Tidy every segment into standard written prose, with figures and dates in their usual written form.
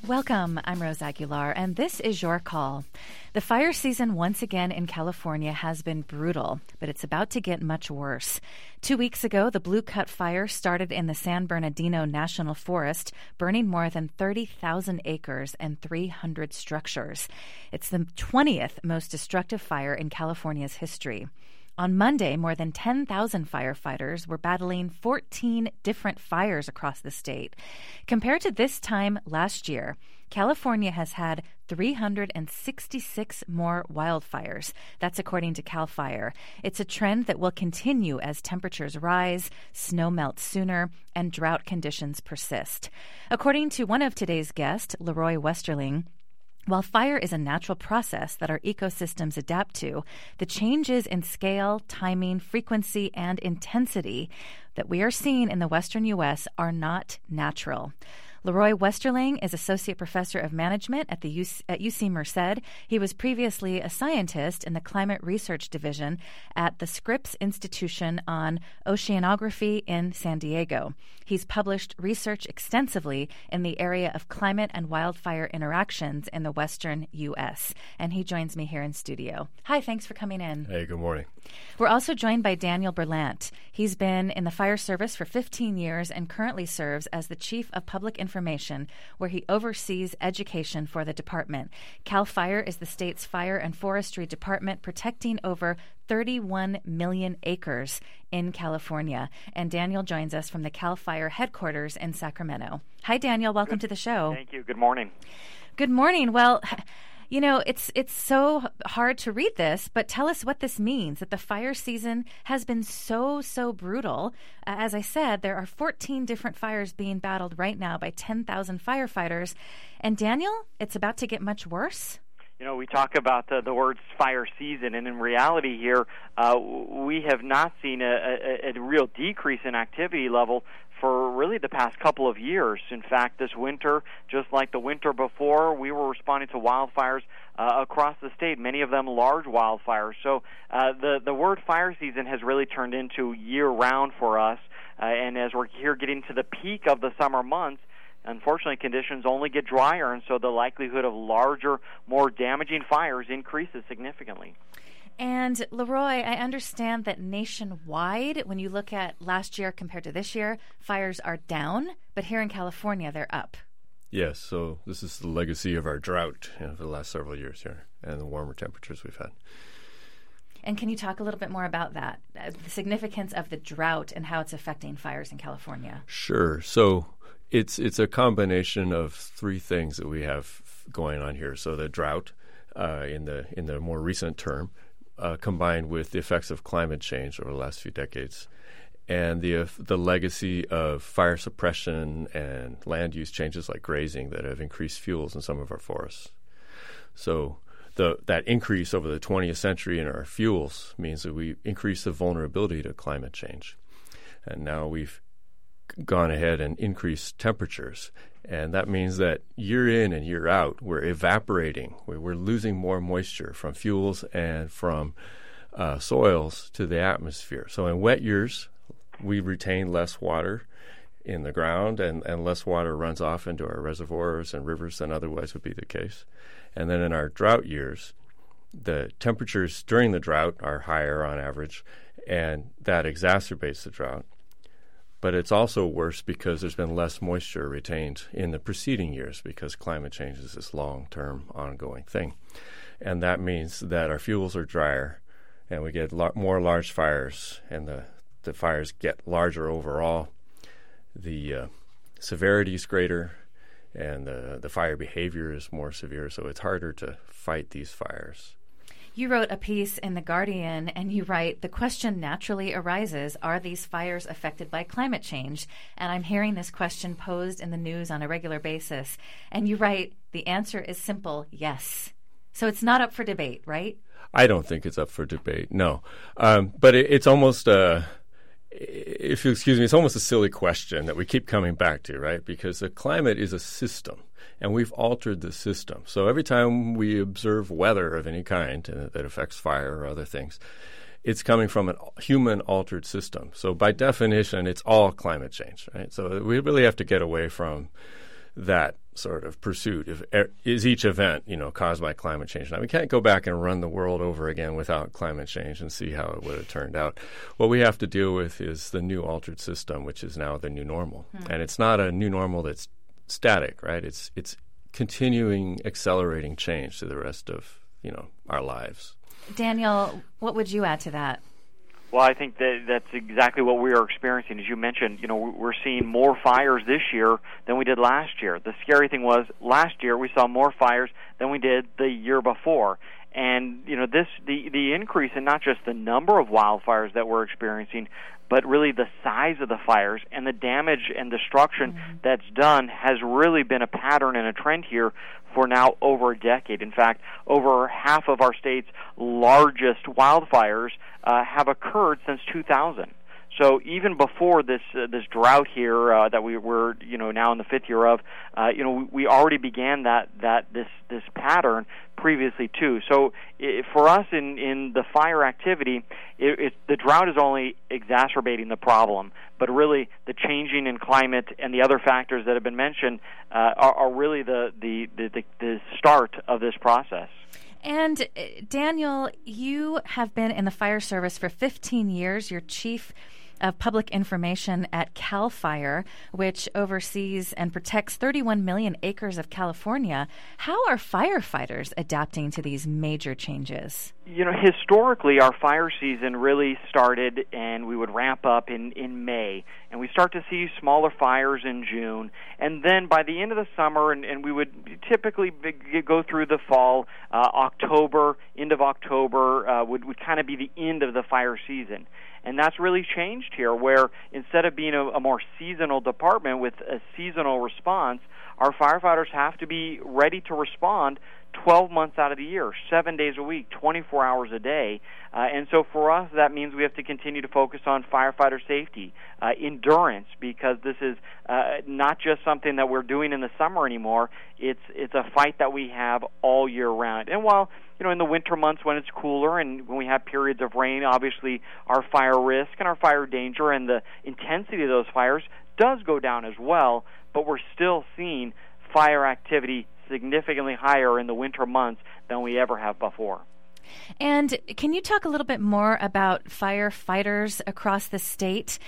Welcome. I'm Rose Aguilar, and this is Your Call. The fire season once again in California has been brutal, but it's about to get much worse. 2 weeks ago, the Blue Cut Fire started in the San Bernardino National Forest, burning more than 30,000 acres and 300 structures. It's the 20th most destructive fire in California's history. On Monday, more than 10,000 firefighters were battling 14 different fires across the state. Compared to this time last year, California has had 366 more wildfires. That's according to CAL FIRE. It's a trend that will continue as temperatures rise, snow melts sooner, and drought conditions persist. According to one of today's guests, Leroy Westerling, while fire is a natural process that our ecosystems adapt to, the changes in scale, timing, frequency, and intensity that we are seeing in the western U.S. are not natural. Leroy Westerling is Associate Professor of Management at UC Merced. He was previously a scientist in the Climate Research Division at the Scripps Institution on Oceanography in San Diego. He's published research extensively in the area of climate and wildfire interactions in the western U.S., and he joins me here in studio. Hi, thanks for coming in. Hey, good morning. We're also joined by Daniel Berlant. He's been in the fire service for 15 years and currently serves as the Chief of Public Information, where he oversees education for the department. CAL FIRE is the state's fire and forestry department protecting over 31 million acres in California. And Daniel joins us from the CAL FIRE headquarters in Sacramento. Hi, Daniel. Welcome to the show. Thank you. Good morning. Good morning. Well, you know, it's so hard to read this, but tell us what this means, that the fire season has been so brutal. As I said, there are 14 different fires being battled right now by 10,000 firefighters. And Daniel, it's about to get much worse? You know, we talk about the words fire season, and in reality here, we have not seen a real decrease in activity level for really the past couple of years. In fact, this winter, just like the winter before, we were responding to wildfires across the state, many of them large wildfires. So the word fire season has really turned into year-round for us, and as we're here getting to the peak of the summer months, unfortunately, conditions only get drier, and so the likelihood of larger, more damaging fires increases significantly. And Leroy, I understand that nationwide, when you look at last year compared to this year, fires are down, but here in California, they're up. Yes, so this is the legacy of our drought for the last several years here and the warmer temperatures we've had. And can you talk a little bit more about that, the significance of the drought and how it's affecting fires in California? Sure. So it's a combination of three things that we have going on here. So the drought in the more recent term, combined with the effects of climate change over the last few decades, and the legacy of fire suppression and land use changes like grazing that have increased fuels in some of our forests. So that increase over the 20th century in our fuels means that we increase the vulnerability to climate change. And now we've gone ahead and increased temperatures. And that means that year in and year out, we're evaporating. We're losing more moisture from fuels and from soils to the atmosphere. So in wet years, we retain less water in the ground and less water runs off into our reservoirs and rivers than otherwise would be the case. And then in our drought years, the temperatures during the drought are higher on average, and that exacerbates the drought. But it's also worse because there's been less moisture retained in the preceding years because climate change is this long-term ongoing thing. And that means that our fuels are drier and we get more large fires, and the fires get larger overall. The severity is greater and the fire behavior is more severe, so it's harder to fight these fires. You wrote a piece in The Guardian, and you write, the question naturally arises, are these fires affected by climate change? And I'm hearing this question posed in the news on a regular basis. And you write, the answer is simple, yes. So it's not up for debate, right? I don't think it's up for debate, no. But it's almost if you excuse me, it's almost a silly question that we keep coming back to, right? Because the climate is a system, and we've altered the system. So every time we observe weather of any kind that affects fire or other things, it's coming from a human-altered system. So by definition, it's all climate change, right? So we really have to get away from that sort of pursuit. Is each event, caused by climate change? Now, we can't go back and run the world over again without climate change and see how it would have turned out. What we have to deal with is the new altered system, which is now the new normal. And it's not a new normal that's static, right? It's continuing, accelerating change to the rest of, our lives. Daniel, what would you add to that? Well, I think that's exactly what we are experiencing. As you mentioned, we're seeing more fires this year than we did last year. The scary thing was last year we saw more fires than we did the year before. And, the increase in not just the number of wildfires that we're experiencing, but really the size of the fires and the damage and destruction that's done has really been a pattern and a trend here for now over a decade. In fact, over half of our state's largest wildfires have occurred since 2000. So even before this drought here that we're now in the fifth year of, we already began this pattern previously too. So for us in the fire activity, the drought is only exacerbating the problem, but really the changing in climate and the other factors that have been mentioned are really the start of this process. And Daniel, you have been in the fire service for 15 years. You're chief of public information at CAL FIRE, which oversees and protects 31 million acres of California. How are firefighters adapting to these major changes? Historically, our fire season really started, and we would ramp up in May, and we start to see smaller fires in June, and then by the end of the summer, and we would typically go through the fall, October, end of October would kind of be the end of the fire season. And that's really changed here, where instead of being a more seasonal department with a seasonal response, our firefighters have to be ready to respond 12 months out of the year, 7 days a week, 24 hours a day. And so for us, that means we have to continue to focus on firefighter safety, endurance, because this is not just something that we're doing in the summer anymore. It's a fight that we have all year round. And while in the winter months when it's cooler and when we have periods of rain, obviously our fire risk and our fire danger and the intensity of those fires does go down as well, but we're still seeing fire activity significantly higher in the winter months than we ever have before. And can you talk a little bit more about firefighters across the state?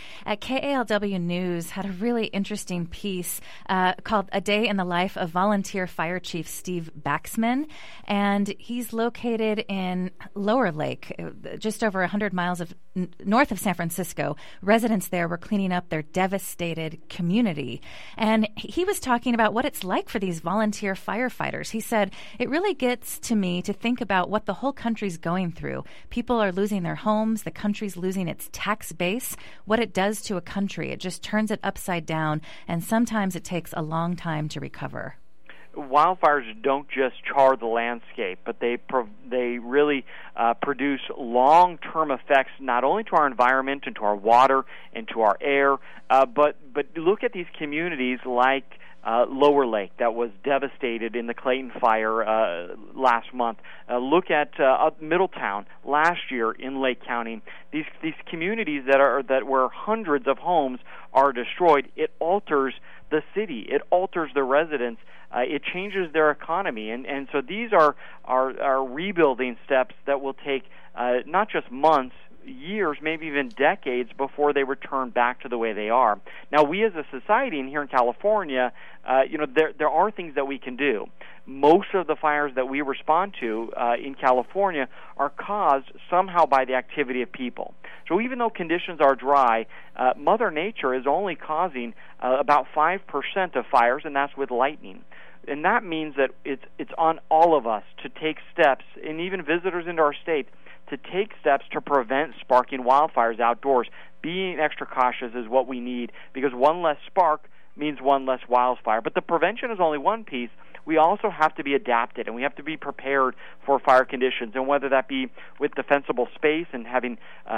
KALW News had a really interesting piece called A Day in the Life of Volunteer Fire Chief Steve Baxman, and he's located in Lower Lake, just over 100 miles north of San Francisco. Residents there were cleaning up their devastated community, and he was talking about what it's like for these volunteer firefighters. He said, it really gets to me to think about what the whole country's going through. People are losing their homes. The country's losing its tax base. What it does to a country, it just turns it upside down, and sometimes it takes a long time to recover. Wildfires don't just char the landscape, but they really produce long-term effects not only to our environment and to our water and to our air, but look at these communities like Lower Lake that was devastated in the Clayton fire last month. Look at Middletown last year in Lake County. These communities that where hundreds of homes are destroyed. It alters the city. It alters the residents. It changes their economy, and so these are rebuilding steps that will take not just months, years, maybe even decades before they return back to the way they are. Now, we as a society, and here in California, there are things that we can do. Most of the fires that we respond to in California are caused somehow by the activity of people. So even though conditions are dry, Mother Nature is only causing about 5% of fires, and that's with lightning. And that means that it's on all of us to take steps, and even visitors into our state, to take steps to prevent sparking wildfires outdoors. Being extra cautious is what we need, because one less spark means one less wildfire. But the prevention is only one piece. We also have to be adapted, and we have to be prepared for fire conditions, and whether that be with defensible space and having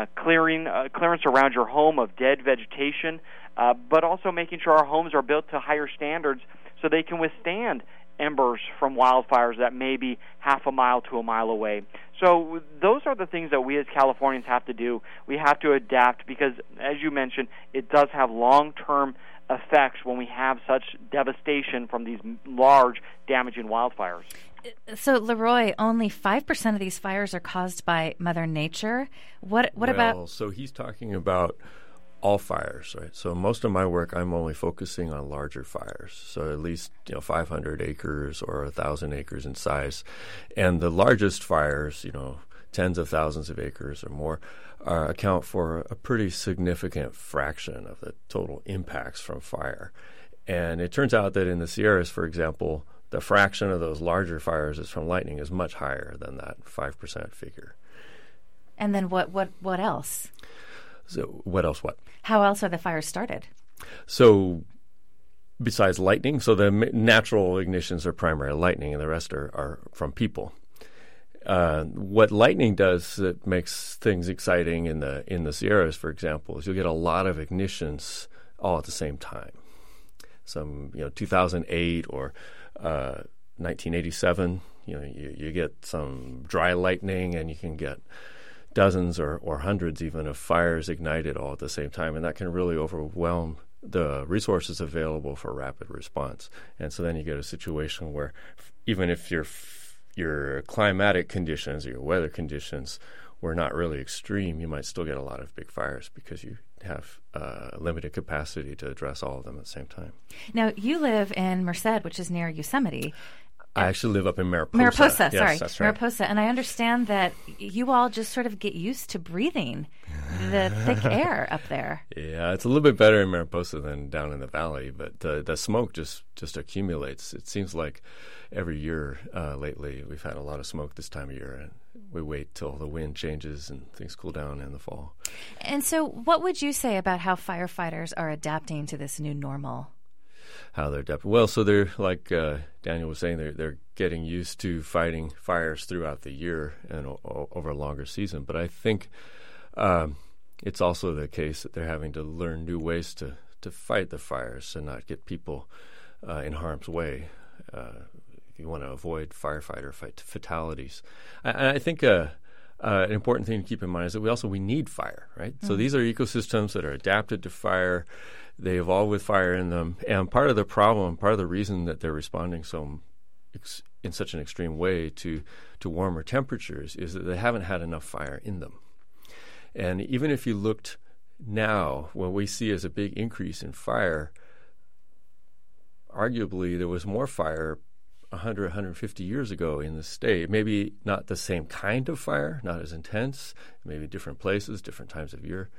clearance around your home of dead vegetation, but also making sure our homes are built to higher standards so they can withstand embers from wildfires that may be half a mile to a mile away. So those are the things that we as Californians have to do. We have to adapt because, as you mentioned, it does have long-term effects when we have such devastation from these large, damaging wildfires. So, Leroy, only 5% of these fires are caused by Mother Nature. What about? So he's talking about all fires, right? So most of my work, I'm only focusing on larger fires, so at least 500 acres or 1,000 acres in size, and the largest fires, tens of thousands of acres or more, account for a pretty significant fraction of the total impacts from fire. And it turns out that in the Sierras, for example, the fraction of those larger fires that's from lightning is much higher than that 5% figure. And then what else? So what else? What? How else are the fires started? So besides lightning, so the natural ignitions are primary lightning, and the rest are from people. What lightning does that makes things exciting in the Sierras, for example, is you'll get a lot of ignitions all at the same time. Some 2008 or 1987, you get some dry lightning, and you can get dozens or hundreds even of fires ignited all at the same time, and that can really overwhelm the resources available for rapid response. And so then you get a situation where even if your climatic conditions or your weather conditions were not really extreme, you might still get a lot of big fires because you have limited capacity to address all of them at the same time. Now, you live in Merced, which is near Yosemite. I actually live up in Mariposa. Mariposa, yes, sorry. That's right. Mariposa. And I understand that you all just sort of get used to breathing the thick air up there. Yeah, it's a little bit better in Mariposa than down in the valley, but the smoke just accumulates. It seems like every year lately we've had a lot of smoke this time of year, and we wait till the wind changes and things cool down in the fall. And so what would you say about how firefighters are adapting to this new normal? How they're adapting? Well, so they're like Daniel was saying, they're getting used to fighting fires throughout the year and over a longer season. But I think it's also the case that they're having to learn new ways to fight the fires and not get people in harm's way. You want to avoid firefighter fatalities. I think an important thing to keep in mind is that we need fire, right? Mm-hmm. So these are ecosystems that are adapted to fire. They evolve with fire in them. And part of the reason that they're responding in such an extreme way to warmer temperatures is that they haven't had enough fire in them. And even if you looked now, what we see as a big increase in fire, arguably there was more fire 100, 150 years ago in the state. Maybe not the same kind of fire, not as intense, maybe different places, different times of year.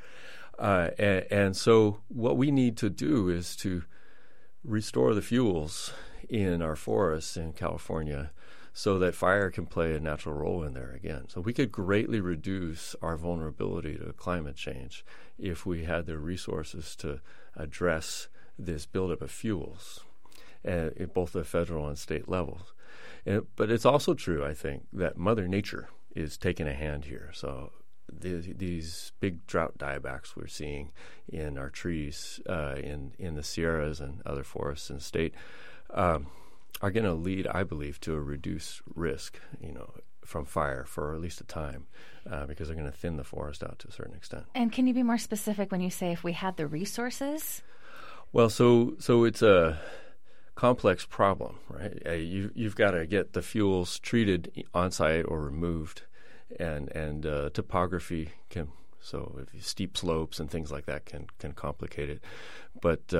And so what we need to do is to restore the fuels in our forests in California so that fire can play a natural role in there again. So we could greatly reduce our vulnerability to climate change if we had the resources to address this buildup of fuels at both the federal and state levels. But it's also true, I think, that Mother Nature is taking a hand here. So these big drought diebacks we're seeing in our trees in the Sierras and other forests in the state are going to lead, I believe, to a reduced risk, from fire for at least a time, because they're going to thin the forest out to a certain extent. And can you be more specific when you say if we had the resources? Well, so it's a complex problem, right? You've got to get the fuels treated on site or removed, and topography can, so if steep slopes and things like that can complicate it. But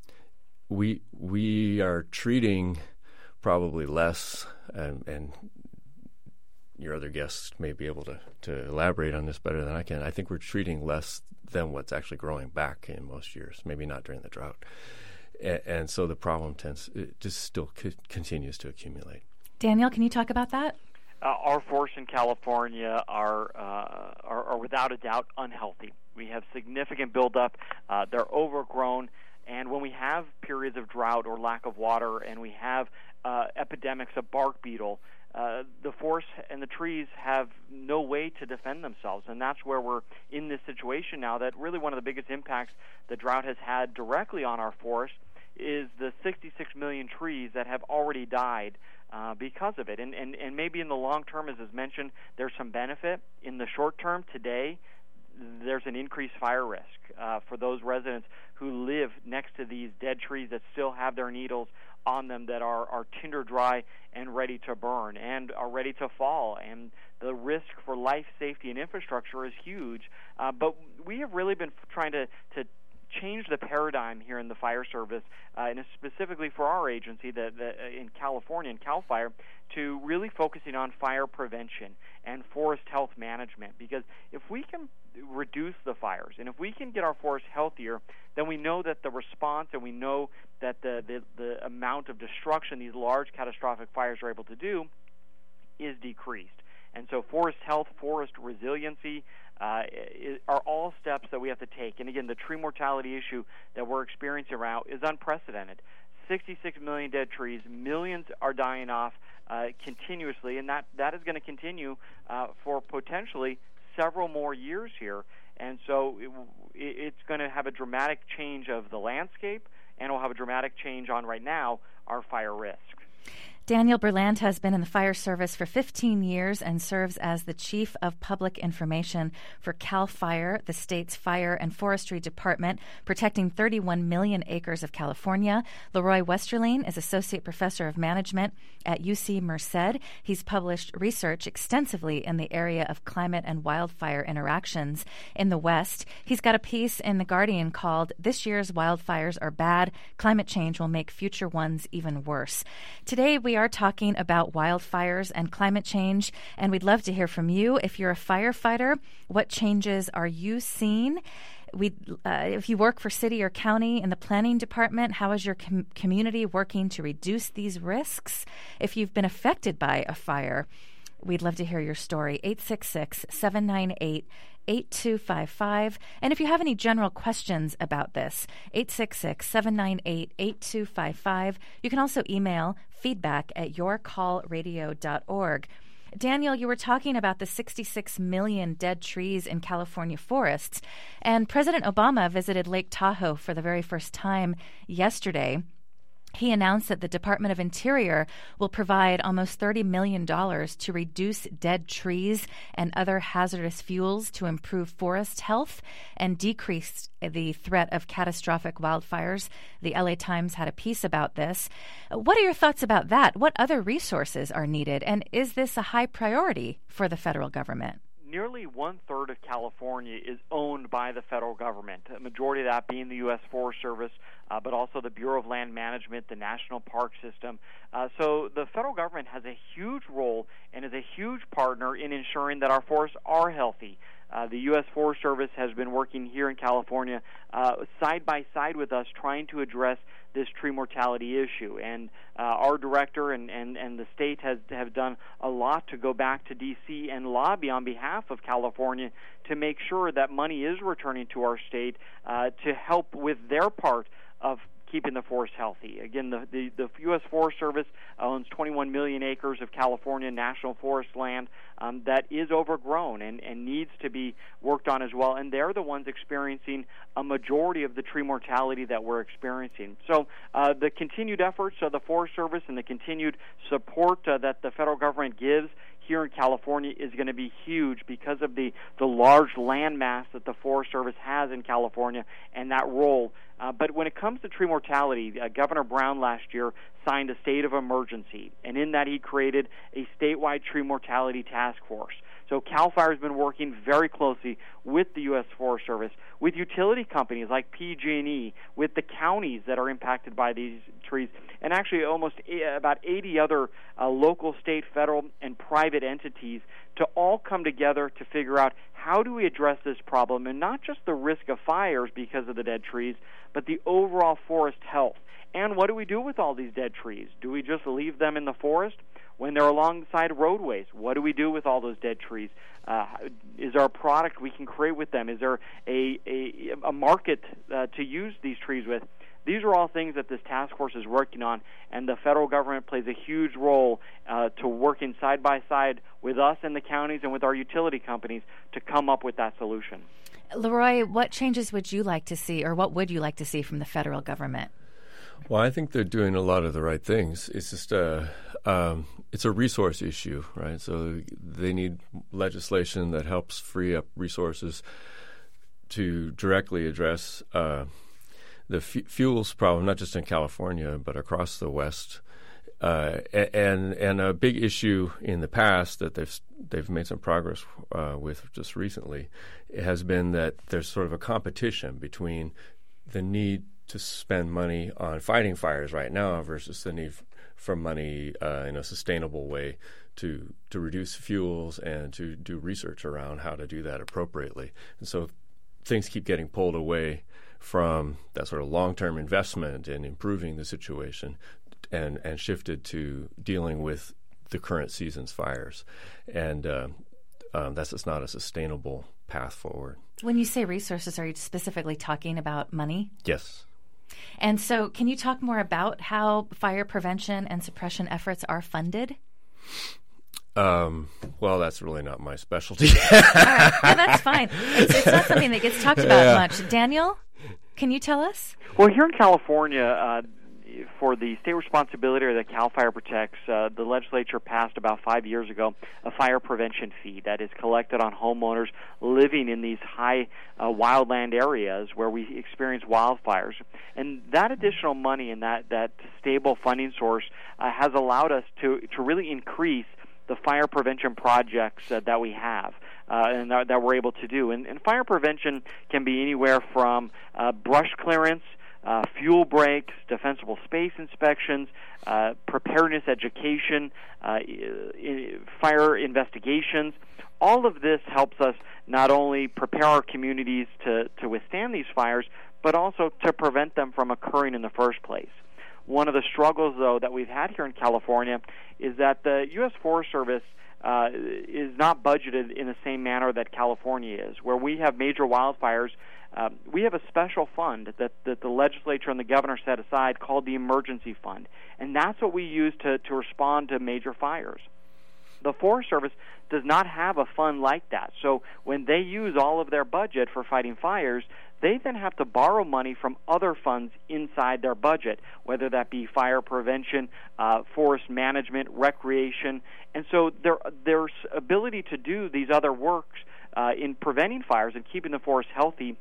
we are treating probably less, and your other guests may be able to elaborate on this better than I can. I think we're treating less than what's actually growing back in most years, maybe not during the drought. And so the problem still continues to accumulate. Daniel, can you talk about that? Our forests in California are without a doubt unhealthy. We have significant buildup. They're overgrown. And when we have periods of drought or lack of water, and we have epidemics of bark beetle, the forests and the trees have no way to defend themselves. And that's where we're in this situation now, that really one of the biggest impacts the drought has had directly on our forests is the 66 million trees that have already died because of it. And maybe in the long term, as is mentioned, there's some benefit. In the short term, today, there's an increased fire risk for those residents who live next to these dead trees that still have their needles on them, that are tinder dry and ready to burn and are ready to fall. And the risk for life, safety, and infrastructure is huge. But we have really been trying to change the paradigm here in the fire service, and specifically for our agency that in California, in CAL FIRE, to really focusing on fire prevention and forest health management. Because if we can reduce the fires and if we can get our forests healthier, then we know that the response and we know that the amount of destruction these large catastrophic fires are able to do is decreased. And so forest health, forest resiliency are all steps that we have to take. And again, the tree mortality issue that we're experiencing around is unprecedented. 66 million dead trees, millions are dying off continuously, and that is going to continue for potentially several more years here. And so it's going to have a dramatic change of the landscape, and will have a dramatic change on, right now, our fire risk. Daniel Berlant has been in the fire service for 15 years and serves as the Chief of Public Information for CAL FIRE, the state's fire and forestry department, protecting 31 million acres of California. Leroy Westerling is Associate Professor of Management at UC Merced. He's published research extensively in the area of climate and wildfire interactions in the West. He's got a piece in The Guardian called "This Year's Wildfires Are Bad. Climate Change Will Make Future Ones Even Worse." Today, we are talking about wildfires and climate change, and we'd love to hear from you. If you're a firefighter, what changes are you seeing? If you work for city or county in the planning department, how is your community working to reduce these risks? If you've been affected by a fire, we'd love to hear your story. 866-798-8255. And if you have any general questions about this, 866-798-8255. You can also email feedback@yourcallradio.org. Daniel, you were talking about the 66 million dead trees in California forests, and President Obama visited Lake Tahoe for the very first time yesterday. He announced that the Department of Interior will provide almost $30 million to reduce dead trees and other hazardous fuels to improve forest health and decrease the threat of catastrophic wildfires. The LA Times had a piece about this. What are your thoughts about that? What other resources are needed? And is this a high priority for the federal government? Nearly one-third of California is owned by the federal government, a majority of that being the U.S. Forest Service, but also the Bureau of Land Management, the National Park System. So the federal government has a huge role and is a huge partner in ensuring that our forests are healthy. The U.S. Forest Service has been working here in California side by side with us, trying to address this tree mortality issue. And our director and the state have done a lot to go back to D.C. and lobby on behalf of California to make sure that money is returning to our state to help with their part of keeping the forest healthy. Again, the U.S. Forest Service owns 21 million acres of California national forest land that is overgrown and needs to be worked on as well, and they're the ones experiencing a majority of the tree mortality that we're experiencing. So the continued efforts of the Forest Service and the continued support that the federal government gives here in California is going to be huge because of the large land mass that the Forest Service has in California and that role. But when it comes to tree mortality, Governor Brown last year signed a state of emergency, and in that he created a statewide tree mortality task force. So CAL FIRE has been working very closely with the U.S. Forest Service, with utility companies like PG&E, with the counties that are impacted by these trees, and actually about 80 other local, state, federal, and private entities to all come together to figure out how do we address this problem, and not just the risk of fires because of the dead trees, but the overall forest health. And what do we do with all these dead trees? Do we just leave them in the forest? When they're alongside roadways, what do we do with all those dead trees? Is there a product we can create with them? Is there a market to use these trees with? These are all things that this task force is working on, and the federal government plays a huge role to working side by side with us and the counties and with our utility companies to come up with that solution. Leroy, what changes would you like to see, or what would you like to see from the federal government? Well, I think they're doing a lot of the right things. It's just it's a resource issue, right? So they need legislation that helps free up resources to directly address the fuels problem, not just in California but across the West. And a big issue in the past that they've made some progress with just recently has been that there's sort of a competition between the need to spend money on fighting fires right now versus the need for money in a sustainable way to reduce fuels and to do research around how to do that appropriately. And so things keep getting pulled away from that sort of long-term investment in improving the situation and shifted to dealing with the current season's fires. And that's just not a sustainable path forward. When you say resources, are you specifically talking about money? Yes. And so can you talk more about how fire prevention and suppression efforts are funded? Well, that's really not my specialty. All right. No, that's fine. It's not something that gets talked about much. Daniel, can you tell us? Well, here in California, for the state responsibility or that CAL FIRE protects, the legislature passed about 5 years ago a fire prevention fee that is collected on homeowners living in these high wildland areas where we experience wildfires. And that additional money and that stable funding source has allowed us to really increase the fire prevention projects that we have and that we're able to do. And fire prevention can be anywhere from brush clearance, fuel breaks, defensible space inspections, preparedness education, fire investigations. All of this helps us not only prepare our communities to withstand these fires, but also to prevent them from occurring in the first place. One of the struggles, though, that we've had here in California is that the U.S. Forest Service is not budgeted in the same manner that California is. Where we have major wildfires, we have a special fund that the legislature and the governor set aside called the Emergency Fund, and that's what we use to respond to major fires. The Forest Service does not have a fund like that. So when they use all of their budget for fighting fires, they then have to borrow money from other funds inside their budget, whether that be fire prevention, forest management, recreation. And so their ability to do these other works in preventing fires and keeping the forest healthy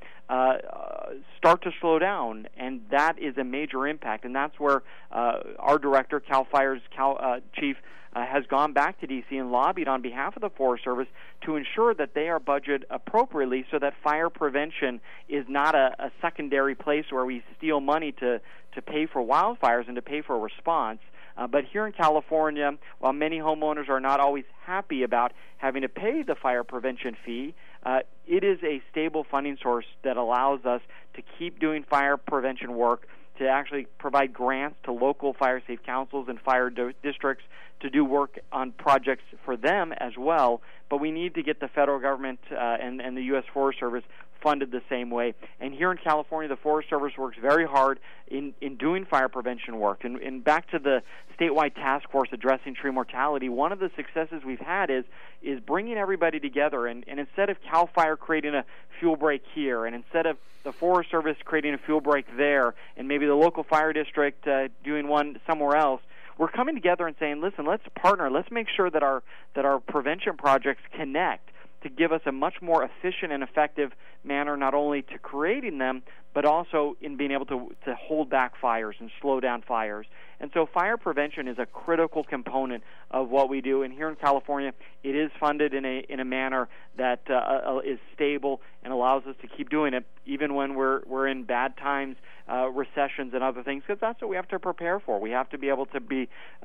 start to slow down, and that is a major impact. And that's where our director, CAL FIRE's chief, has gone back to D.C. and lobbied on behalf of the Forest Service to ensure that they are budgeted appropriately so that fire prevention is not a secondary place where we steal money to pay for wildfires and to pay for a response. But here in California, while many homeowners are not always happy about having to pay the fire prevention fee, it is a stable funding source that allows us to keep doing fire prevention work, to actually provide grants to local fire safe councils and fire districts to do work on projects for them as well. But we need to get the federal government and the U.S. Forest Service funded the same way. And here in California, the Forest Service works very hard in doing fire prevention work. And back to the statewide task force addressing tree mortality, one of the successes we've had is bringing everybody together. And instead of CAL FIRE creating a fuel break here, and instead of the Forest Service creating a fuel break there, and maybe the local fire district doing one somewhere else, we're coming together and saying, listen, let's partner. Let's make sure that our prevention projects connect to give us a much more efficient and effective manner, not only to creating them, but also in being able to hold back fires and slow down fires. And so fire prevention is a critical component of what we do. And here in California, it is funded in a manner that is stable and allows us to keep doing it, even when we're in bad times, recessions and other things, because that's what we have to prepare for. We have to be able to be,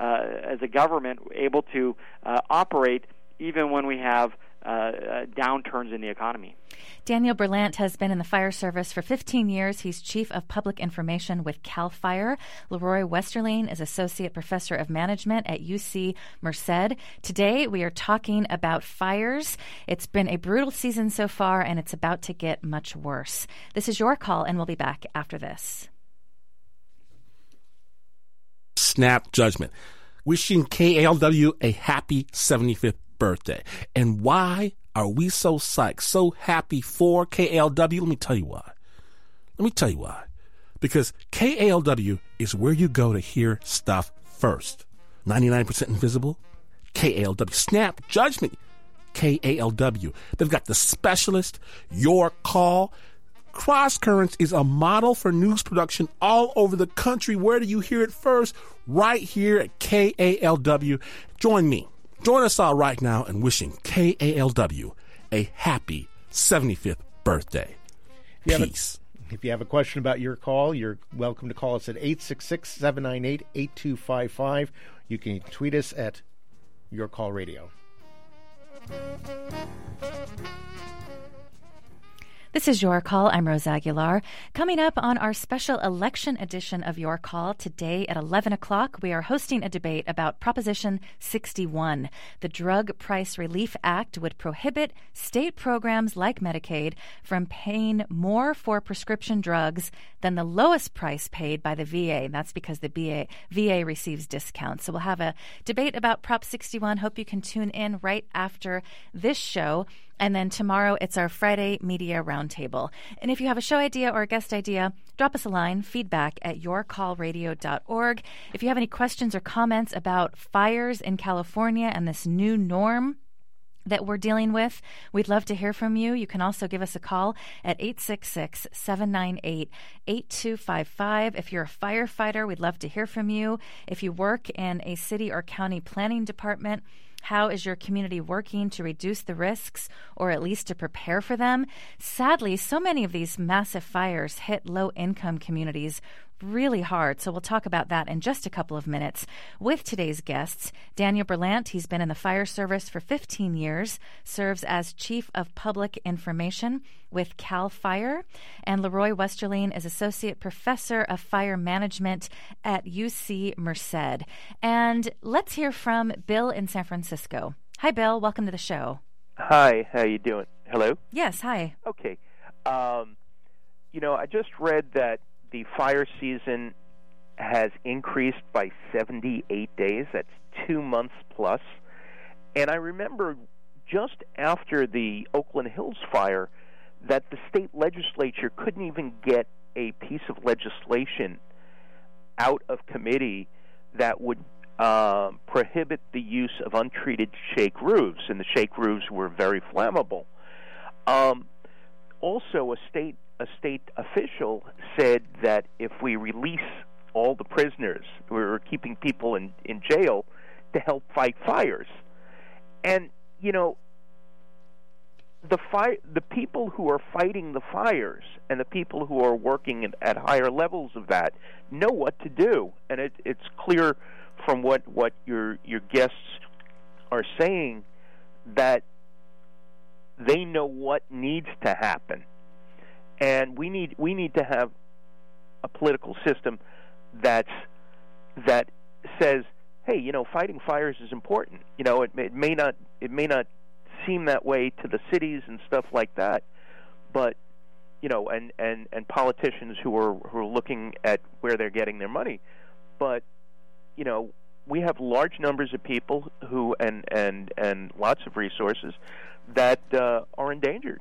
as a government, able to operate even when we have downturns in the economy. Daniel Berlant has been in the fire service for 15 years. He's Chief of Public Information with CAL FIRE. Leroy Westerling is Associate Professor of Management at UC Merced. Today, we are talking about fires. It's been a brutal season so far, and it's about to get much worse. This is Your Call, and we'll be back after this. Snap Judgment. Wishing KALW a happy 75th birthday. And why are we so psyched, so happy for KALW? Let me tell you why. Because KALW is where you go to hear stuff first. 99% Invisible, KALW. Snap Judgment, KALW. They've got the specialist, Your Call. Cross Currents is a model for news production all over the country. Where do you hear it first? Right here at KALW. Join me. Join us all right now in wishing KALW a happy 75th birthday. Peace. If you have a question about your call, you're welcome to call us at 866-798-8255. You can tweet us at Your Call Radio. This is Your Call. I'm Rose Aguilar. Coming up on our special election edition of Your Call today at 11 o'clock, we are hosting a debate about Proposition 61. The Drug Price Relief Act would prohibit state programs like Medicaid from paying more for prescription drugs than the lowest price paid by the VA. And that's because the VA receives discounts. So we'll have a debate about Prop 61. Hope you can tune in right after this show. And then tomorrow, it's our Friday Media Roundtable. And if you have a show idea or a guest idea, drop us a line, feedback@yourcallradio.org. If you have any questions or comments about fires in California and this new norm that we're dealing with, we'd love to hear from you. You can also give us a call at 866-798-8255. If you're a firefighter, we'd love to hear from you. If you work in a city or county planning department, how is your community working to reduce the risks or at least to prepare for them? Sadly, so many of these massive fires hit low-income communities really hard. So we'll talk about that in just a couple of minutes with today's guests. Daniel Berlant, he's been in the fire service for 15 years, serves as Chief of Public Information with CAL FIRE. And Leroy Westerling is Associate Professor of Fire Management at UC Merced. And let's hear from Bill in San Francisco. Hi, Bill. Welcome to the show. Hi. How you doing? Hello? Yes, hi. Okay. I just read that the fire season has increased by 78 days. That's 2 months plus. And I remember just after the Oakland Hills fire that the state legislature couldn't even get a piece of legislation out of committee that would prohibit the use of untreated shake roofs, and the shake roofs were very flammable. Also, a state official said that if we release all the prisoners, we were keeping people in jail to help fight fires. And, the people who are fighting the fires and the people who are working at higher levels of that know what to do. And it's clear from what your guests are saying that they know what needs to happen. And we need to have a political system that says, hey, fighting fires is important. It may not seem that way to the cities and stuff like that, but and politicians who are looking at where they're getting their money, but we have large numbers of people who and lots of resources that are endangered.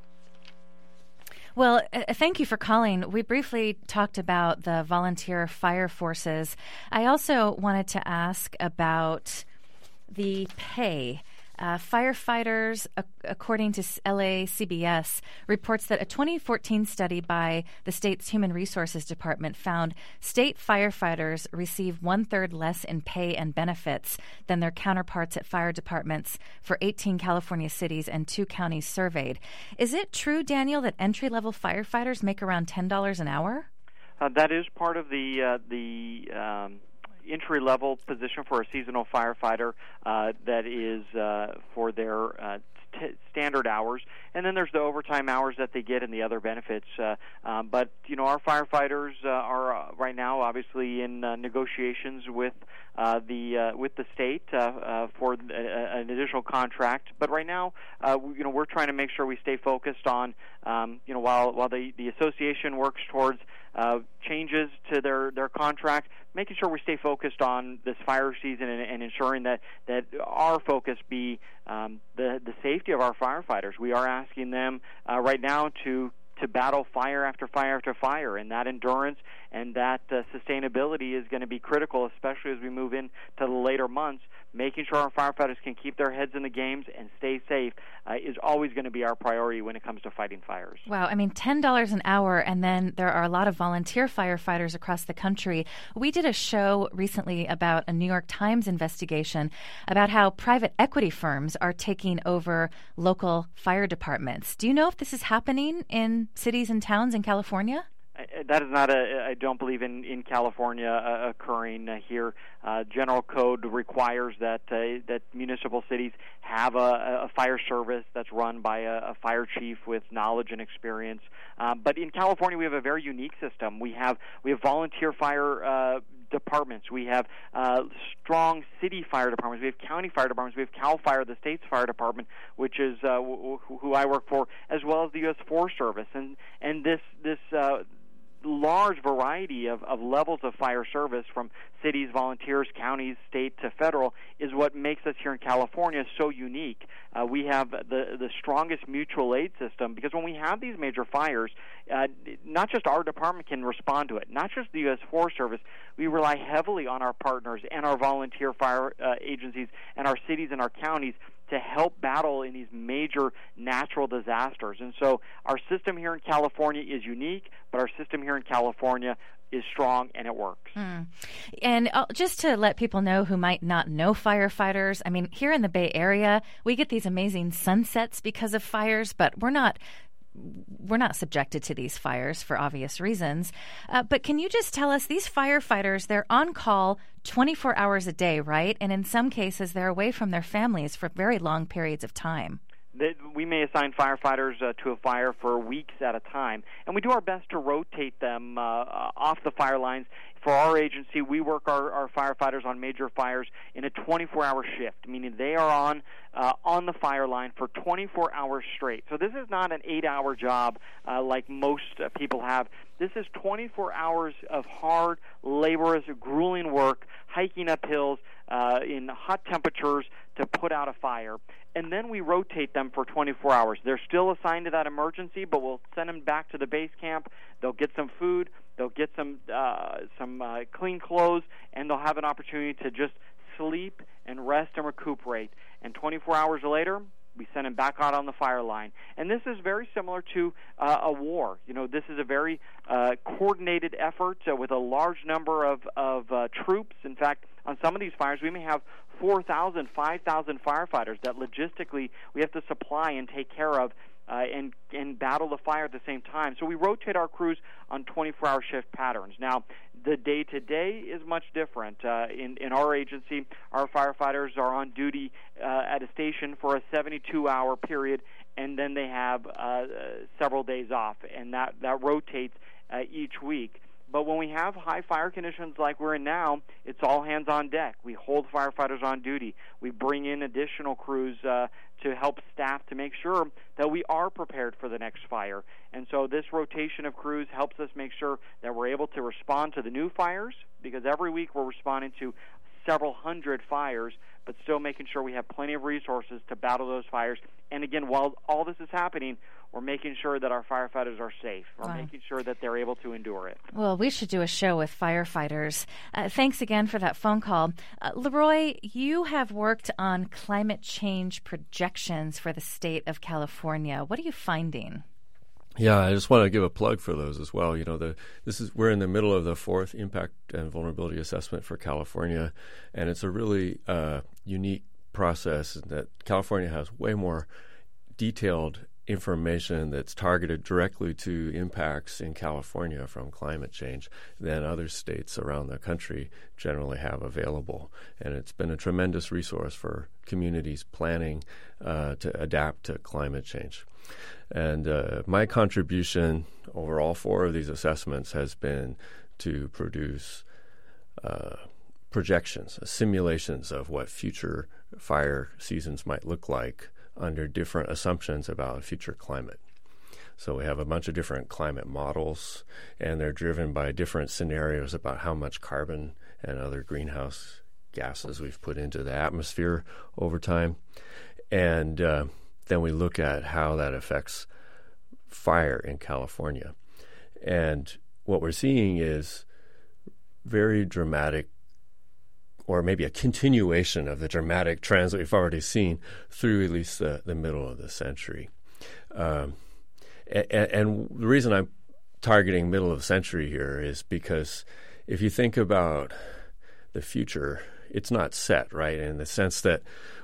Well, thank you for calling. We briefly talked about the volunteer fire forces. I also wanted to ask about the pay. Firefighters, according to LACBS, reports that a 2014 study by the state's Human Resources Department found state firefighters receive 1/3 less in pay and benefits than their counterparts at fire departments for 18 California cities and 2 counties surveyed. Is it true, Daniel, that entry-level firefighters make around $10 an hour? That is part of the entry-level position for a seasonal firefighter that is for their standard hours, and then there's the overtime hours that they get and the other benefits. But our firefighters are right now obviously in negotiations with the state for an additional contract. But right now, we're trying to make sure we stay focused on while the association works towards changes to their contract, making sure we stay focused on this fire season and ensuring that our focus be the safety of our firefighters. We are asking them right now to battle fire after fire after fire, and that endurance and that sustainability is going to be critical, especially as we move into the later months. making sure our firefighters can keep their heads in the games and stay safe is always going to be our priority when it comes to fighting fires. Wow, I mean, $10 an hour, and then there are a lot of volunteer firefighters across the country. We did a show recently about a New York Times investigation about how private equity firms are taking over local fire departments. Do you know if this is happening in cities and towns in California? That is not I don't believe in California occurring here. General code requires that municipal cities have a fire service that's run by a fire chief with knowledge and experience. But in California, we have a very unique system. We have volunteer fire departments. We have strong city fire departments. We have county fire departments. We have CAL FIRE, the state's fire department, which is who I work for, as well as the U.S. Forest Service. And this large variety of levels of fire service, from cities, volunteers, counties, state to federal, is what makes us here in California so unique. We have the strongest mutual aid system, because when we have these major fires, not just our department can respond to it, not just the U.S. Forest Service. We rely heavily on our partners and our volunteer fire agencies and our cities and our counties to help battle in these major natural disasters. And so our system here in California is unique, but our system here in California is strong, and it works. And just to let people know who might not know firefighters, I mean, here in the Bay Area, we get these amazing sunsets because of fires, but we're not subjected to these fires for obvious reasons. But can you just tell us, these firefighters, they're on call 24 hours a day, right? And in some cases, they're away from their families for very long periods of time. We may assign firefighters to a fire for weeks at a time, and we do our best to rotate them off the fire lines. For our agency, we work our firefighters on major fires in a 24-hour shift, meaning they are on the fire line for 24 hours straight. So this is not an 8-hour job like most people have. This is 24 hours of hard, laborious, grueling work, hiking up hills in hot temperatures to put out a fire. And then we rotate them for 24 hours. They're still assigned to that emergency, but we'll send them back to the base camp. They'll get some food, they'll get some clean clothes, and they'll have an opportunity to just sleep and rest and recuperate. And 24 hours later, we send them back out on the fire line. And this is very similar to a war. You know, this is a very coordinated effort with a large number of troops. In fact, on some of these fires, we may have 4,000, 5,000 firefighters that logistically we have to supply and take care of and battle the fire at the same time. So we rotate our crews on 24-hour shift patterns. Now, the day-to-day is much different. In our agency, our firefighters are on duty at a station for a 72-hour period, and then they have several days off, and that rotates each week. But when we have high fire conditions like we're in now, it's all hands on deck. We hold firefighters on duty. We bring in additional crews to help staff to make sure that we are prepared for the next fire. And so this rotation of crews helps us make sure that we're able to respond to the new fires, because every week we're responding to several hundred fires, but still making sure we have plenty of resources to battle those fires. And again, while all this is happening, we're making sure that our firefighters are safe. We're making sure that they're able to endure it. Well, we should do a show with firefighters. Thanks again for that phone call. Leroy, you have worked on climate change projections for the state of California. What are you finding? Yeah, I just want to give a plug for those as well. You know, we're in the middle of the 4th Impact and Vulnerability Assessment for California, and it's a really unique process that California has way more detailed information that's targeted directly to impacts in California from climate change than other states around the country generally have available. And it's been a tremendous resource for communities planning to adapt to climate change. And my contribution over all 4 of these assessments has been to produce projections, simulations of what future fire seasons might look like under different assumptions about future climate. So we have a bunch of different climate models, and they're driven by different scenarios about how much carbon and other greenhouse gases we've put into the atmosphere over time. And then we look at how that affects fire in California. And what we're seeing is very dramatic or maybe a continuation of the dramatic trends that we've already seen through at least the middle of the century. And the reason I'm targeting middle of the century here is because if you think about the future, it's not set, right, in the sense that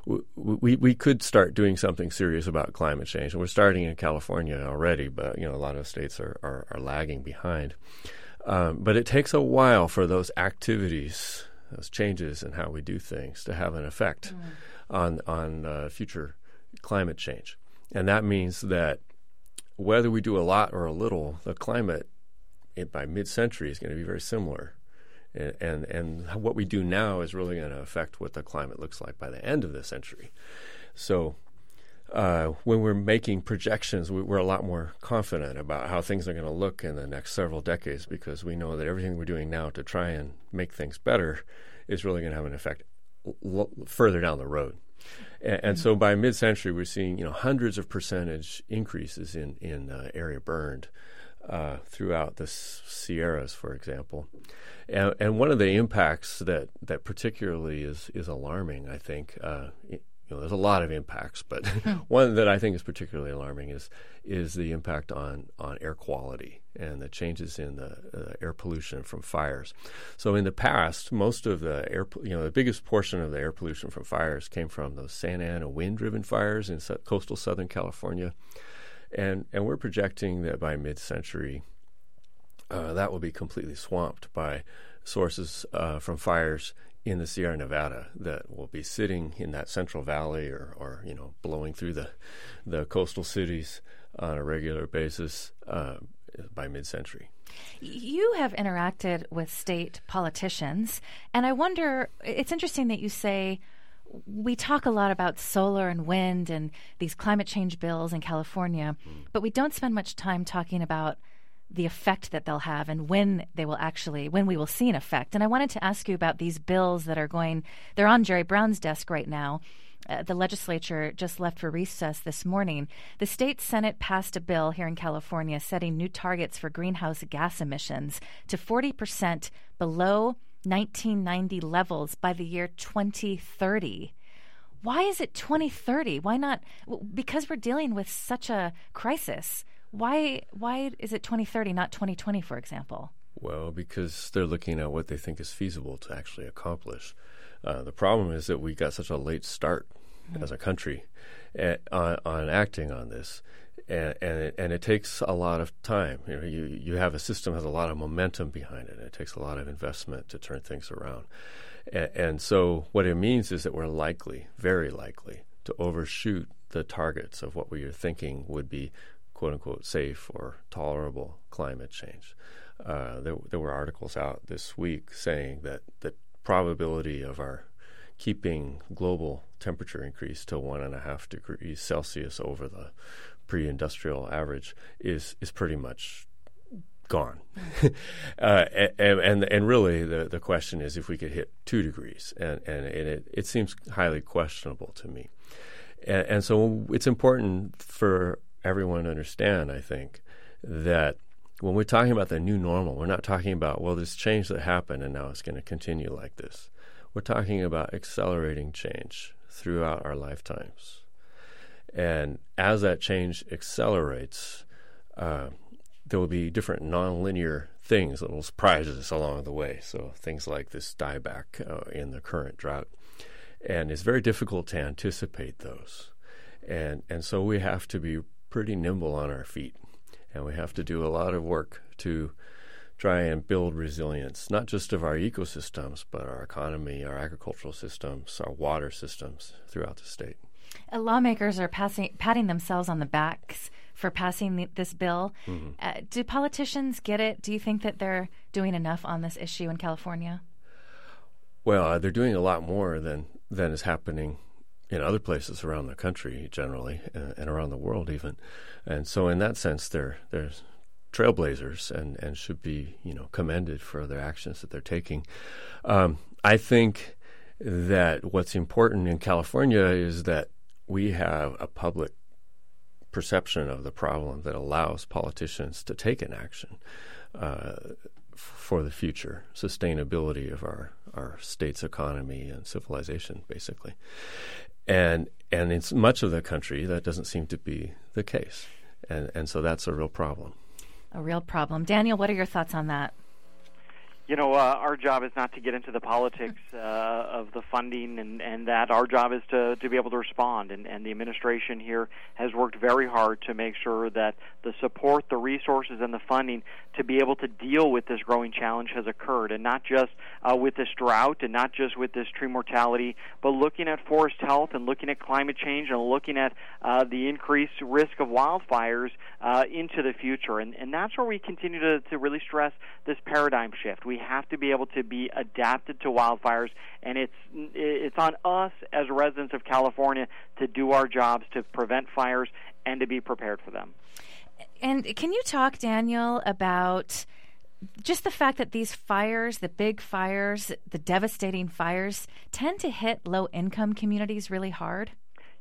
we could start doing something serious about climate change. And we're starting in California already, but a lot of states are lagging behind. But it takes a while for those activities, those changes in how we do things, to have an effect on future climate change. And that means that whether we do a lot or a little, the climate by mid-century is going to be very similar. And what we do now is really going to affect what the climate looks like by the end of the century. So when we're making projections, we're a lot more confident about how things are going to look in the next several decades, because we know that everything we're doing now to try and make things better is really going to have an effect further down the road. And so by mid-century, we're seeing hundreds of percentage increases in area burned throughout the Sierras, for example. And one of the impacts that particularly is alarming, I think, there's a lot of impacts, but one that I think is particularly alarming is the impact on air quality and the changes in the air pollution from fires. So in the past, most of the the biggest portion of the air pollution from fires came from those Santa Ana wind-driven fires in coastal Southern California. And we're projecting that by mid-century, that will be completely swamped by sources from fires in the Sierra Nevada that will be sitting in that Central Valley or blowing through the coastal cities on a regular basis by mid-century. You have interacted with state politicians, and I wonder, it's interesting that you say we talk a lot about solar and wind and these climate change bills in California, but we don't spend much time talking about the effect that they'll have and when we will see an effect. And I wanted to ask you about these bills that they're on Jerry Brown's desk right now. The legislature just left for recess this morning. The state Senate passed a bill here in California setting new targets for greenhouse gas emissions to 40% below 1990 levels by the year 2030. Why is it 2030? Why not? Because we're dealing with such a crisis. Why is it 2030, not 2020, for example? Well, because they're looking at what they think is feasible to actually accomplish. The problem is that we got such a late start as a country on acting on this, and it takes a lot of time. You have a system that has a lot of momentum behind it, and it takes a lot of investment to turn things around. And so what it means is that we're very likely, to overshoot the targets of what we are thinking would be quote-unquote safe or tolerable climate change. There were articles out this week saying that the probability of our keeping global temperature increase to 1.5 degrees Celsius over the pre-industrial average is pretty much gone. And really the question is if we could hit 2 degrees, and it seems highly questionable to me. And so it's important for everyone to understand, I think, that when we're talking about the new normal, we're not talking about, this change that happened and now it's going to continue like this. We're talking about accelerating change throughout our lifetimes. And as that change accelerates, there will be different nonlinear things that will surprise us along the way. So things like this dieback in the current drought. And it's very difficult to anticipate those. And so we have to be pretty nimble on our feet. And we have to do a lot of work to try and build resilience, not just of our ecosystems, but our economy, our agricultural systems, our water systems throughout the state. Lawmakers are patting themselves on the backs for passing this bill. Mm-hmm. Do politicians get it? Do you think that they're doing enough on this issue in California? Well, they're doing a lot more than is happening in other places around the country generally, and around the world even. And so in that sense, they're trailblazers and should be commended for their actions that they're taking. I think that what's important in California is that we have a public perception of the problem that allows politicians to take an action. for the future, sustainability of our state's economy and civilization, basically. And in much of the country, that doesn't seem to be the case. And so that's a real problem. A real problem. Daniel, what are your thoughts on that? Our job is not to get into the politics of the funding and that. Our job is to be able to respond. And the administration here has worked very hard to make sure that the support, the resources, and the funding to be able to deal with this growing challenge has occurred. And not just with this drought and not just with this tree mortality, but looking at forest health and looking at climate change and looking at the increased risk of wildfires into the future. And that's where we continue to really stress this paradigm shift. We have to be able to be adapted to wildfires, and it's on us as residents of California to do our jobs to prevent fires and to be prepared for them. And can you talk, Daniel, about just the fact that these fires, the big fires, the devastating fires, tend to hit low-income communities really hard?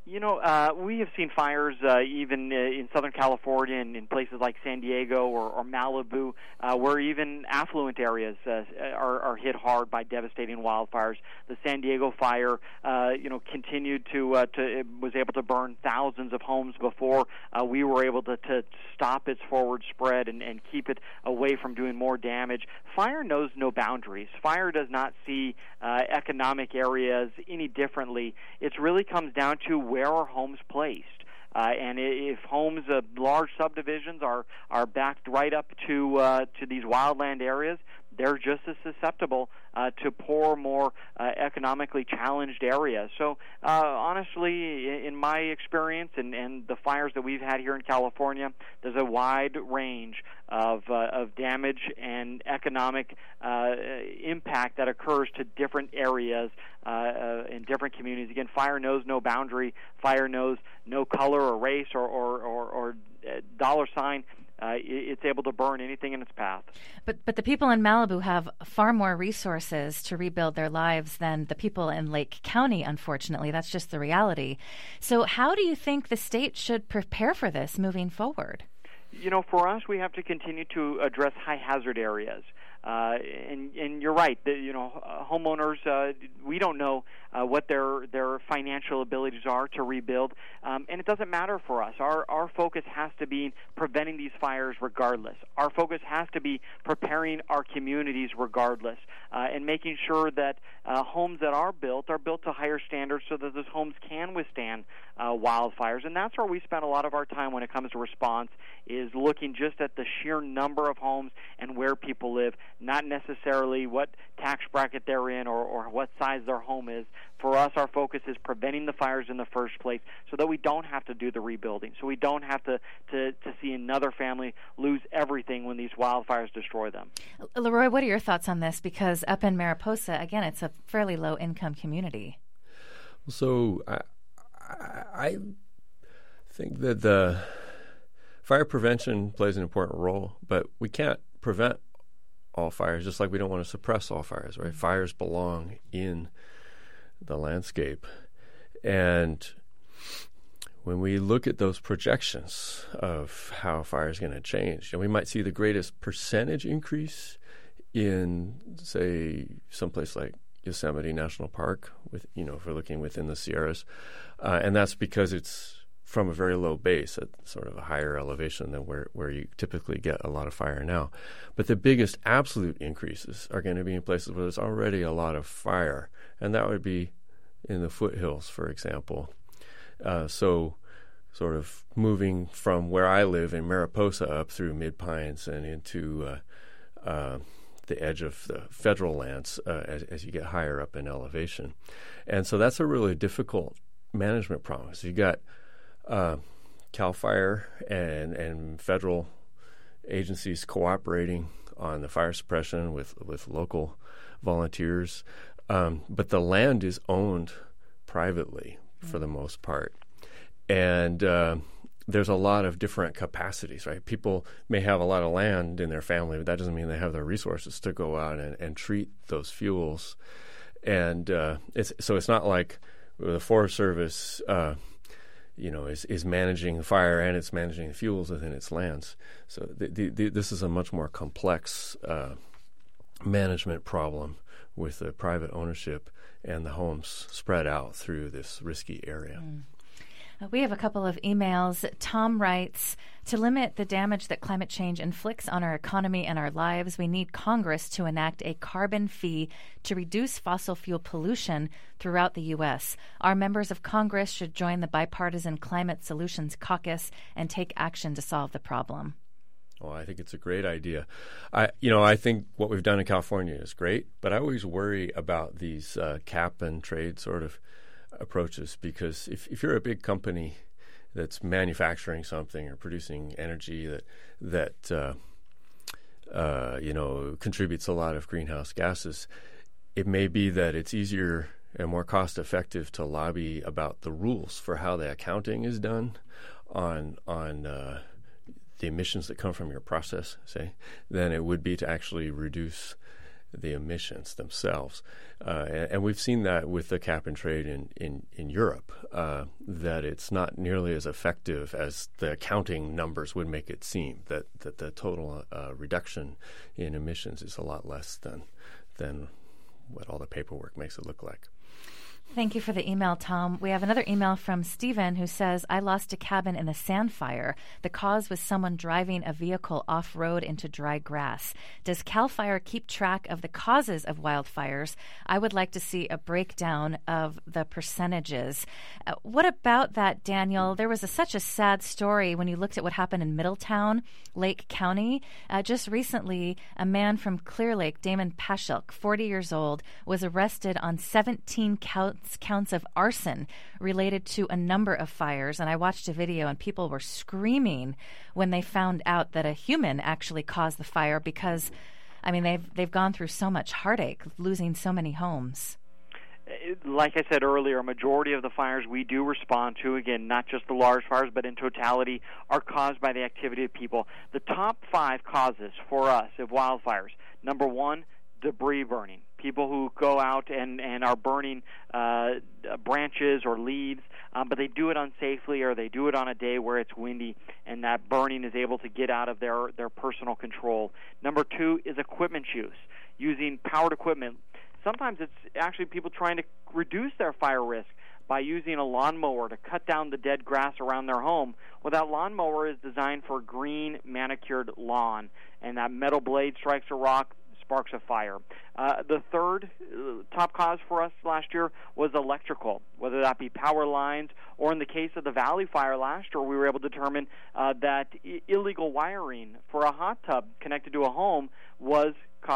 We have seen fires even in Southern California and in places like San Diego or Malibu, where even affluent areas are hit hard by devastating wildfires. The San Diego fire, continued was able to burn thousands of homes before we were able to stop its forward spread and keep it away from doing more damage. Fire knows no boundaries. Fire does not see economic areas any differently. It really comes down to where are homes placed. And if homes, large subdivisions, are backed right up to these wildland areas, they're just as susceptible to poor, more economically challenged areas. So honestly, in my experience and the fires that we've had here in California, there's a wide range of damage and economic impact that occurs to different areas in different communities. Again, fire knows no boundary. Fire knows no color or race or dollar sign. It's able to burn anything in its path. But the people in Malibu have far more resources to rebuild their lives than the people in Lake County, unfortunately. That's just the reality. So how do you think the state should prepare for this moving forward? For us, we have to continue to address high-hazard areas. And you're right. Homeowners, we don't know what their financial abilities are to rebuild, and it doesn't matter for us. Our focus has to be preventing these fires regardless. Our focus has to be preparing our communities regardless, and making sure that homes that are built to higher standards so that those homes can withstand wildfires. And that's where we spend a lot of our time when it comes to response, is looking just at the sheer number of homes and where people live, not necessarily what tax bracket they're in or what size their home is. For us, our focus is preventing the fires in the first place so that we don't have to do the rebuilding, so we don't have to see another family lose everything when these wildfires destroy them. Leroy, what are your thoughts on this? Because up in Mariposa, again, it's a fairly low-income community. So I think that the fire prevention plays an important role, but we can't prevent all fires, just like we don't want to suppress all fires, right? Fires belong in the landscape. And when we look at those projections of how fire is going to change, and we might see the greatest percentage increase in, say, someplace like Yosemite National Park, if we're looking within the Sierras, and that's because it's from a very low base at sort of a higher elevation than where you typically get a lot of fire now. But the biggest absolute increases are going to be in places where there's already a lot of fire, and that would be in the foothills, for example. So sort of moving from where I live in Mariposa up through Mid-Pines and into the edge of the federal lands as you get higher up in elevation. And so that's a really difficult management problem. So you got CAL FIRE and federal agencies cooperating on the fire suppression with local volunteers, but the land is owned privately for the most part, and there's a lot of different capacities, right? People may have a lot of land in their family, but that doesn't mean they have the resources to go out and treat those fuels, and it's not like the Forest Service is managing the fire and it's managing the fuels within its lands. So this is a much more complex management problem with the private ownership and the homes spread out through this risky area. We have a couple of emails. Tom writes, to limit the damage that climate change inflicts on our economy and our lives, we need Congress to enact a carbon fee to reduce fossil fuel pollution throughout the U.S. Our members of Congress should join the Bipartisan Climate Solutions Caucus and take action to solve the problem. Oh, I think it's a great idea. I think what we've done in California is great, but I always worry about these cap and trade sort of approaches, because if you're a big company that's manufacturing something or producing energy that contributes a lot of greenhouse gases, it may be that it's easier and more cost effective to lobby about the rules for how the accounting is done on the emissions that come from your process, say, than it would be to actually reduce the emissions themselves. And we've seen that with the cap and trade in Europe, that it's not nearly as effective as the accounting numbers would make it seem, that the total reduction in emissions is a lot less than what all the paperwork makes it look like. Thank you for the email, Tom. We have another email from Stephen who says, I lost a cabin in a sand fire. The cause was someone driving a vehicle off-road into dry grass. Does CAL FIRE keep track of the causes of wildfires? I would like to see a breakdown of the percentages. What about that, Daniel? There was such a sad story when you looked at what happened in Middletown, Lake County. Just recently, a man from Clear Lake, Damon Paschalk, 40 years old, was arrested on 17 counts of arson related to a number of fires. And I watched a video and people were screaming when they found out that a human actually caused the fire, because, I mean, they've gone through so much heartache, losing so many homes. Like I said earlier, a majority of the fires we do respond to, again, not just the large fires, but in totality, are caused by the activity of people. The top 5 causes for us of wildfires: number 1, debris burning. People who go out and are burning branches or leaves, but they do it unsafely, or they do it on a day where it's windy, and that burning is able to get out of their personal control. Number 2 is equipment use, using powered equipment. Sometimes it's actually people trying to reduce their fire risk by using a lawnmower to cut down the dead grass around their home. Well, that lawnmower is designed for green, manicured lawn, and that metal blade strikes a rock, sparks a fire. The third top cause for us last year was electrical, whether that be power lines, or in the case of the Valley Fire last year, we were able to determine that illegal wiring for a hot tub connected to a home was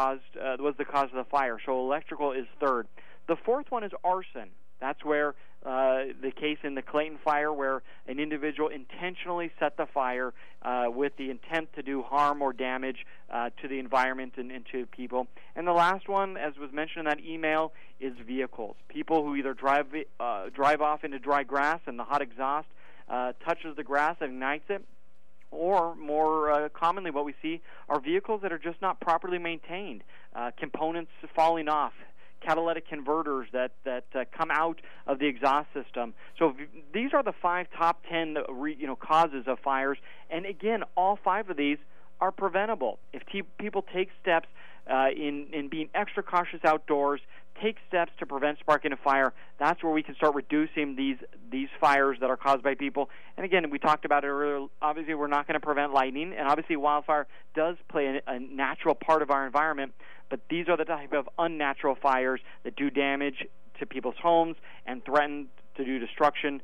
the cause of the fire. So electrical is third. The fourth one is arson. That's where the case in the Clayton fire, where an individual intentionally set the fire with the intent to do harm or damage to the environment and to people. And the last one, as was mentioned in that email, is vehicles. People who either drive off into dry grass and the hot exhaust touches the grass and ignites it, or more commonly what we see are vehicles that are just not properly maintained, components falling off, catalytic converters that come out of the exhaust system. So these are the 5 top 10 causes of fires, and again, all 5 of these are preventable if people take steps in being extra cautious outdoors, take steps to prevent sparking a fire. That's where we can start reducing these fires that are caused by people. And again, we talked about it earlier, obviously we're not going to prevent lightning, and obviously wildfire does play a natural part of our environment, but these are the type of unnatural fires that do damage to people's homes and threaten to do destruction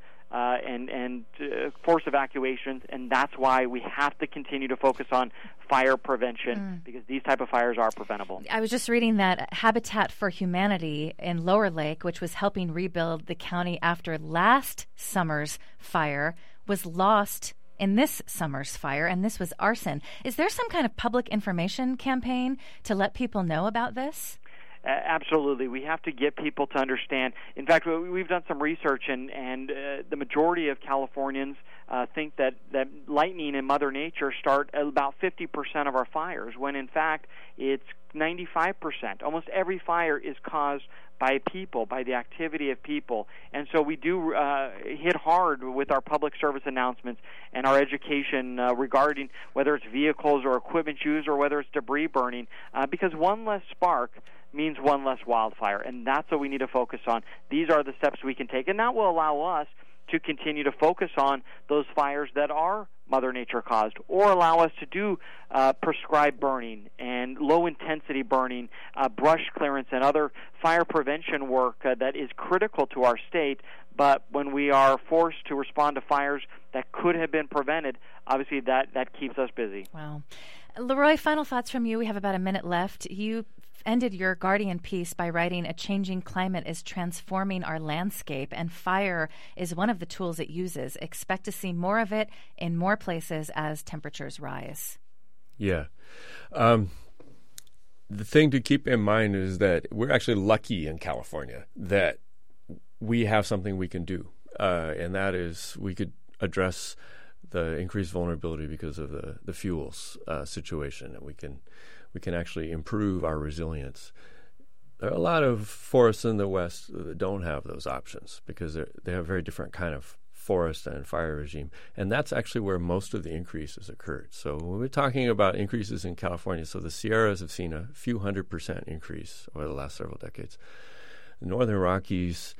and force evacuations, and that's why we have to continue to focus on fire prevention, because these type of fires are preventable. I was just reading that Habitat for Humanity in Lower Lake, which was helping rebuild the county after last summer's fire, was lost in this summer's fire, and this was arson. Is there some kind of public information campaign to let people know about this? Absolutely. We have to get people to understand. In fact, we've done some research, and the majority of Californians think that lightning and Mother Nature start at about 50% of our fires, when in fact it's 95%. Almost every fire is caused by people, by the activity of people. And so we do hit hard with our public service announcements and our education regarding whether it's vehicles or equipment used or whether it's debris burning, because one less spark means one less wildfire, and that's what we need to focus on. These are the steps we can take, and that will allow us to continue to focus on those fires that are Mother Nature caused, or allow us to do prescribed burning and low-intensity burning, brush clearance, and other fire prevention work that is critical to our state. But when we are forced to respond to fires that could have been prevented, obviously that keeps us busy. Wow. Leroy, final thoughts from you. We have about a minute left. You ended your Guardian piece by writing, "A changing climate is transforming our landscape, and fire is one of the tools it uses. Expect to see more of it in more places as temperatures rise." Yeah. The thing to keep in mind is that we're actually lucky in California that we have something we can do, and that is we could address the increased vulnerability because of the fuels situation, and we can actually improve our resilience. There are a lot of forests in the West that don't have those options because they have a very different kind of forest and fire regime, and that's actually where most of the increases occurred. So when we're talking about increases in California, so the Sierras have seen a few 100% increase over the last several decades. The Northern Rockies,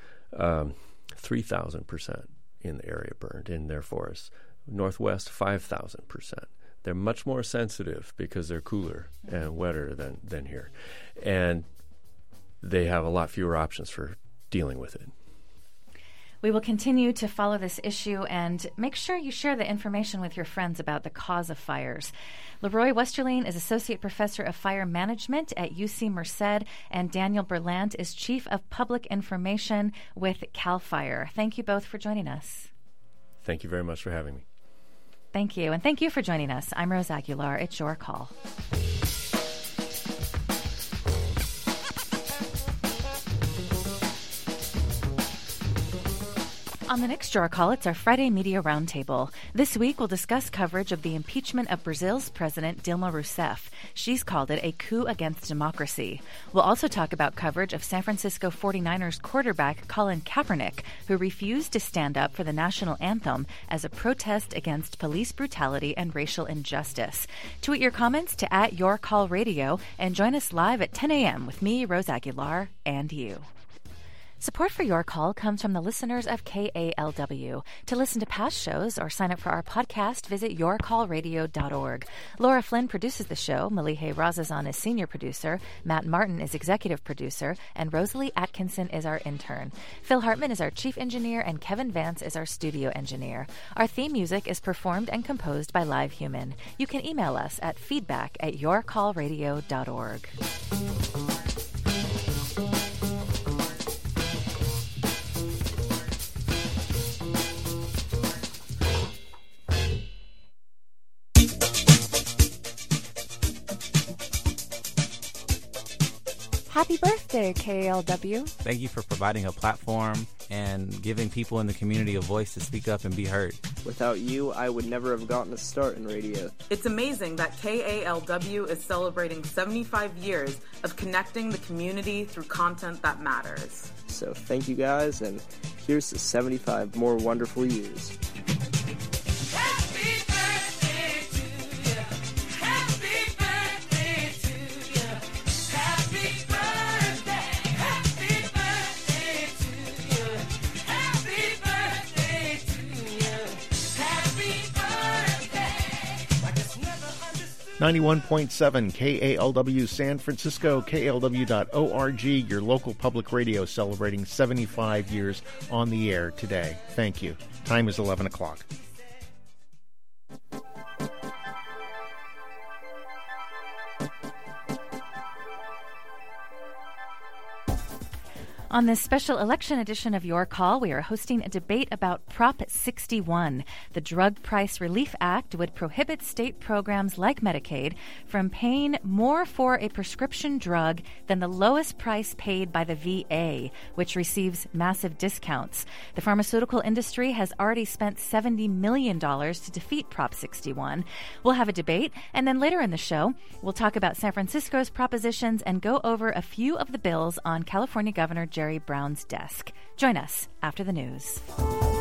3,000% in the area burned in their forests. Northwest, 5,000%. They're much more sensitive because they're cooler and wetter than here. And they have a lot fewer options for dealing with it. We will continue to follow this issue and make sure you share the information with your friends about the cause of fires. Leroy Westerling is Associate Professor of Fire Management at UC Merced, and Daniel Berlant is Chief of Public Information with CAL FIRE. Thank you both for joining us. Thank you very much for having me. Thank you, and thank you for joining us. I'm Rose Aguilar. It's your call. On the next Your Call, it's our Friday Media Roundtable. This week, we'll discuss coverage of the impeachment of Brazil's President Dilma Rousseff. She's called it a coup against democracy. We'll also talk about coverage of San Francisco 49ers quarterback Colin Kaepernick, who refused to stand up for the national anthem as a protest against police brutality and racial injustice. Tweet your comments to @YourCallRadio and join us live at 10 a.m. with me, Rose Aguilar, and you. Support for Your Call comes from the listeners of KALW. To listen to past shows or sign up for our podcast, visit yourcallradio.org. Laura Flynn produces the show, Malihe Razazan is senior producer, Matt Martin is executive producer, and Rosalie Atkinson is our intern. Phil Hartman is our chief engineer, and Kevin Vance is our studio engineer. Our theme music is performed and composed by Live Human. You can email us at feedback@yourcallradio.org. Happy birthday, KALW. Thank you for providing a platform and giving people in the community a voice to speak up and be heard. Without you, I would never have gotten a start in radio. It's amazing that KALW is celebrating 75 years of connecting the community through content that matters. So thank you guys, and here's to 75 more wonderful years. .7 KALW San Francisco, KALW.org, your local public radio celebrating 75 years on the air today. Thank you. Time is 11 o'clock. On this special election edition of Your Call, we are hosting a debate about Prop 61. The Drug Price Relief Act would prohibit state programs like Medicaid from paying more for a prescription drug than the lowest price paid by the VA, which receives massive discounts. The pharmaceutical industry has already spent $70 million to defeat Prop 61. We'll have a debate, and then later in the show, we'll talk about San Francisco's propositions and go over a few of the bills on California Governor Jerry Brown's desk. Join us after the news.